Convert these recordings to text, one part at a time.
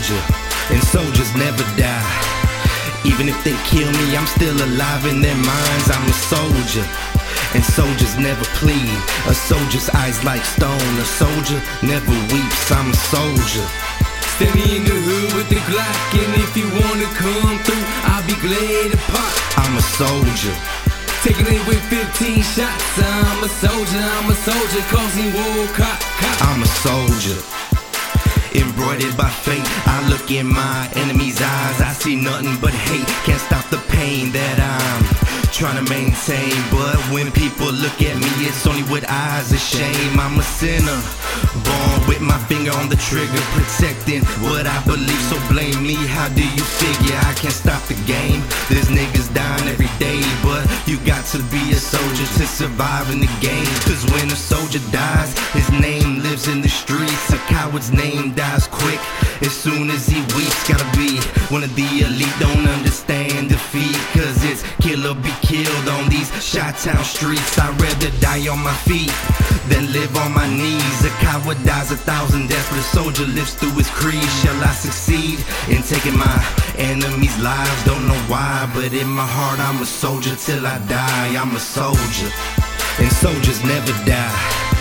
soldier, and soldiers never die. Even if they kill me, I'm still alive in their minds. I'm a soldier, and soldiers never plead. A soldier's eyes like stone. A soldier never weeps. I'm a soldier. Standing in the hood with the Glock, and if you wanna come through, I'll be glad to pop. I'm a soldier, taking it with 15 shots. I'm a soldier, causing war cop. I'm a soldier, embroidered by fate. I look in my enemy's eyes, I see nothing but hate. Can't stop the pain that I'm trying to maintain. But when people look at me, it's only with eyes of shame. I'm a sinner, born with my finger on the trigger, protecting what I believe. So blame me, how do you figure I can't stop the game? There's niggas dying every day, but you got to be a soldier to survive in the game. Cause when a soldier dies, his name lives in the streets. A coward's name dies quick as soon as he weeps. Gotta be one of the elite, don't understand defeat, cause it's kill or be killed on these Chi-Town streets. I'd rather die on my feet than live on my knees. A coward dies 1,000 deaths, but a soldier lives through his creed. Shall I succeed in taking my enemies' lives? Don't know why, but in my heart I'm a soldier till I die. I'm a soldier, and soldiers never die.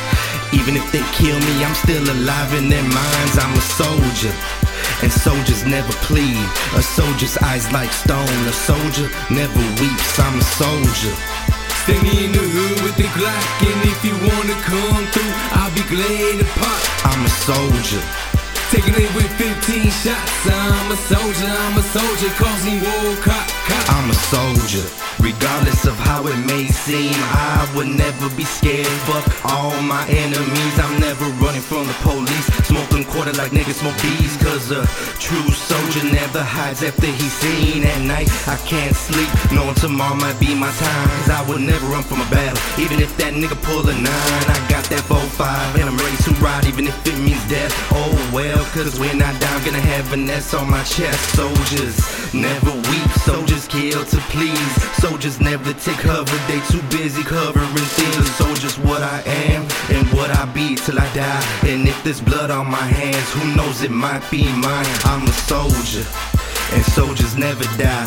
Even if they kill me, I'm still alive in their minds. I'm a soldier, and soldiers never plead. A soldier's eyes like stone. A soldier never weeps. I'm a soldier, standing in the hood with the Glock, and if you wanna come through, I'll be glad to pop. I'm a soldier, taking it with 15 shots. I'm a soldier, causing war cop. I'm a soldier, regardless of how it may seem. I would never be scared, fuck all my enemies. I'm never running from the police, smoking quarter like niggas smoke bees. Cause a true soldier never hides after he's seen. At night I can't sleep, knowing tomorrow might be my time. Cause I would never run from a battle, even if that nigga pull a 9. I got that 4-5, and I'm ready to ride, even if it means death. Oh well, cause when I die I'm gonna have an S on my chest. Soldiers never weep, soldiers kill to please. Soldiers never take cover, they too busy covering things. Soldiers what I am and what I be till I die. And if there's blood on my hands, who knows, it might be mine. I'm a soldier, and soldiers never die.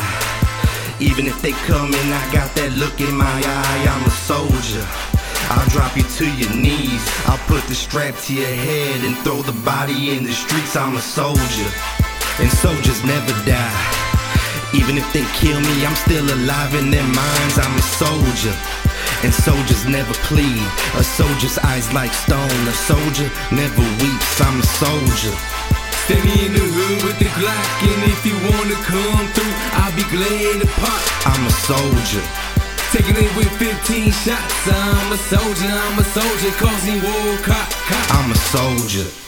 Even if they come and I got that look in my eye. I'm a soldier, I'll drop you to your knees. I'll put the strap to your head and throw the body in the streets. I'm a soldier, and soldiers never die. Even if they kill me, I'm still alive in their minds. I'm a soldier, and soldiers never plead. A soldier's eyes like stone. A soldier never weeps. I'm a soldier, standing in the hood with the Glock, and if you wanna come through, I'll be glad to pop. I'm a soldier, taking it with 15 shots. I'm a soldier, causing war cop. I'm a soldier.